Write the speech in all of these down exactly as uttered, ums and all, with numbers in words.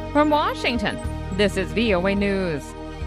From Washington, this is V O A News.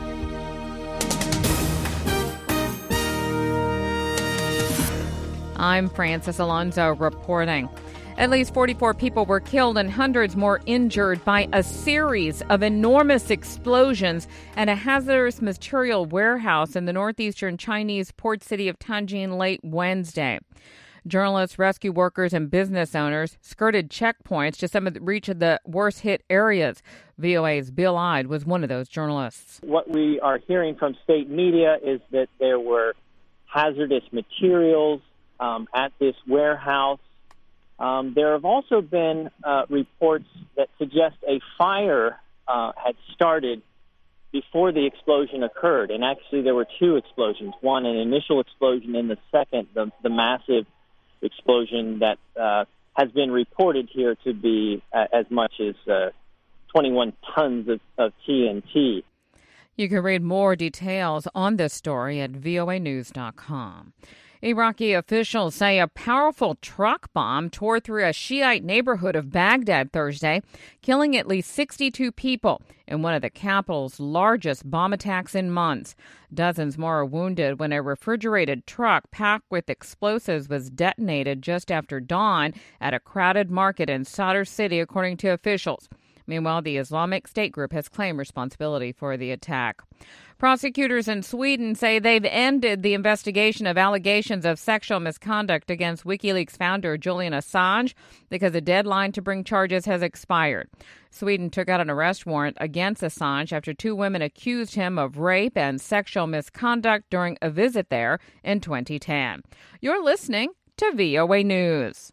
I'm Francis Alonso reporting. At least forty-four people were killed and hundreds more injured by a series of enormous explosions at a hazardous material warehouse in the northeastern Chinese port city of Tianjin late Wednesday. Journalists, rescue workers, and business owners skirted checkpoints to some of the reach of the worst-hit areas. V O A's Bill Ide was one of those journalists. What we are hearing from state media is that there were hazardous materials um, at this warehouse. Um, there have also been uh, reports that suggest a fire uh, had started before the explosion occurred. And actually there were two explosions, one an initial explosion and the second, the, the massive explosion that uh, has been reported here to be uh, as much as uh, twenty-one tons of, of T N T. You can read more details on this story at V O A news dot com. Iraqi officials say a powerful truck bomb tore through a Shiite neighborhood of Baghdad Thursday, killing at least sixty-two people in one of the capital's largest bomb attacks in months. Dozens more are wounded when a refrigerated truck packed with explosives was detonated just after dawn at a crowded market in Sadr City, according to officials. Meanwhile, the Islamic State group has claimed responsibility for the attack. Prosecutors in Sweden say they've ended the investigation of allegations of sexual misconduct against WikiLeaks founder Julian Assange because the deadline to bring charges has expired. Sweden took out an arrest warrant against Assange after two women accused him of rape and sexual misconduct during a visit there in twenty ten. You're listening to V O A News.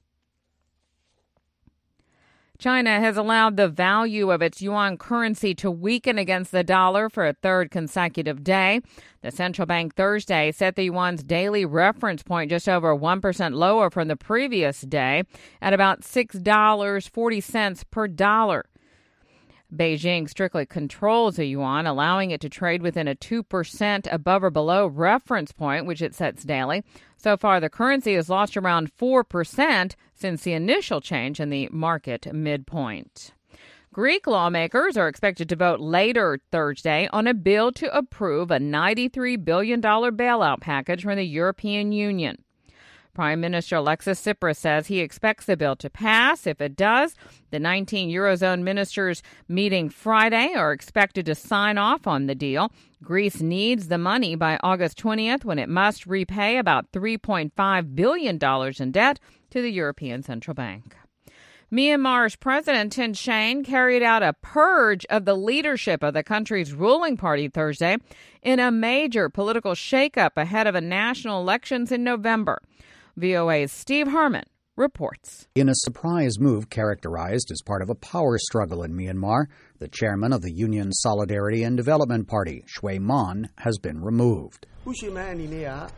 China has allowed the value of its yuan currency to weaken against the dollar for a third consecutive day. The central bank Thursday set the yuan's daily reference point just over one percent lower from the previous day at about six dollars and forty cents per dollar. Beijing strictly controls the yuan, allowing it to trade within a two percent above or below reference point, which it sets daily. So far, the currency has lost around four percent since the initial change in the market midpoint. Greek lawmakers are expected to vote later Thursday on a bill to approve a ninety-three billion dollars bailout package from the European Union. Prime Minister Alexis Tsipras says he expects the bill to pass. If it does, the nineteen Eurozone ministers meeting Friday are expected to sign off on the deal. Greece needs the money by August twentieth when it must repay about three point five billion dollars in debt to the European Central Bank. Myanmar's President Thein Sein carried out a purge of the leadership of the country's ruling party Thursday in a major political shakeup ahead of a national elections in November. V O A's Steve Herman reports. In a surprise move characterized as part of a power struggle in Myanmar, the chairman of the Union Solidarity and Development Party, Shwe Mon, has been removed. The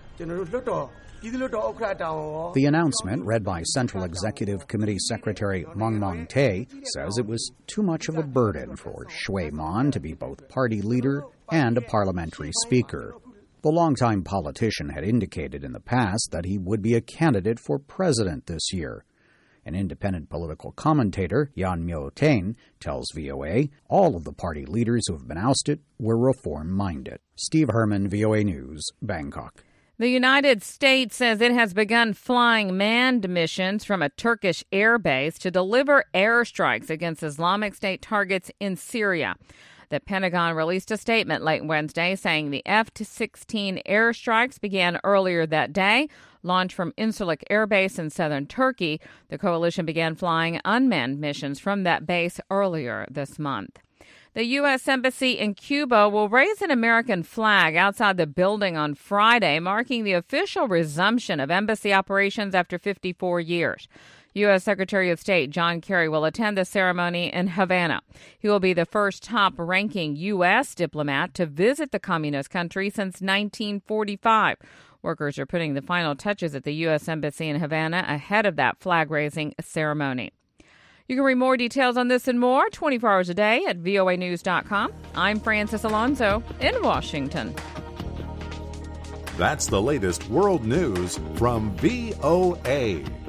announcement, read by Central Executive Committee Secretary Maung Maung Tae, says it was too much of a burden for Shwe Mon to be both party leader and a parliamentary speaker. The longtime politician had indicated in the past that he would be a candidate for president this year. An independent political commentator, Yan Myo-Tain, tells V O A all of the party leaders who have been ousted were reform-minded. Steve Herman, V O A News, Bangkok. The United States says it has begun flying manned missions from a Turkish air base to deliver airstrikes against Islamic State targets in Syria. The Pentagon released a statement late Wednesday saying the F sixteen airstrikes began earlier that day. Launched from Incirlik Air Base in southern Turkey, the coalition began flying unmanned missions from that base earlier this month. The U S. Embassy in Cuba will raise an American flag outside the building on Friday, marking the official resumption of embassy operations after fifty-four years. U S. Secretary of State John Kerry will attend the ceremony in Havana. He will be the first top-ranking U S diplomat to visit the communist country since nineteen forty-five. Workers are putting the final touches at the U S. Embassy in Havana ahead of that flag-raising ceremony. You can read more details on this and more twenty-four hours a day at V O A news dot com. I'm Francis Alonso in Washington. That's the latest world news from V O A.